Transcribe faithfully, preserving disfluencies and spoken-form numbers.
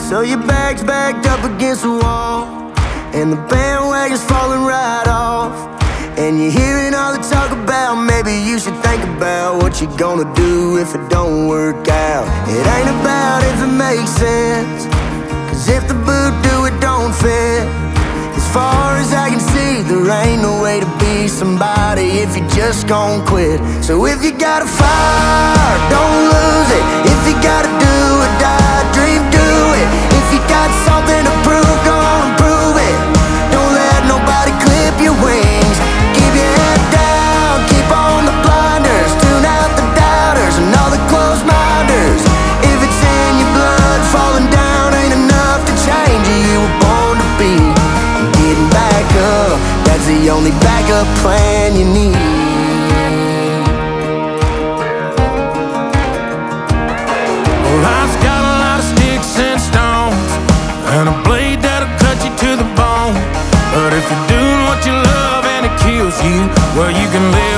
So your bag's backed up against the wall, and the bandwagon's falling right off. And you're hearing all the talk about maybe you should think about what you're gonna do if it don't work out. It ain't about if it makes sense, 'cause if the boot do it don't fit. As far as I can see, there ain't no way to be somebody if you just gon' quit. So if you got a fire, don't lose it. If you gotta do or die, dream, do it. If you got something to prove, go on and prove it. Don't let nobody clip your wings. Keep your head down, keep on the blinders. Tune out the doubters and all the closed minders. If it's in your blood, falling down ain't enough to change who you were born to be. Getting back up, that's the only backup plan you need. Well, life's got a lot of sticks and stones, and a blade that'll cut you to the bone. But if you're doing what you love and it kills you, well, you can live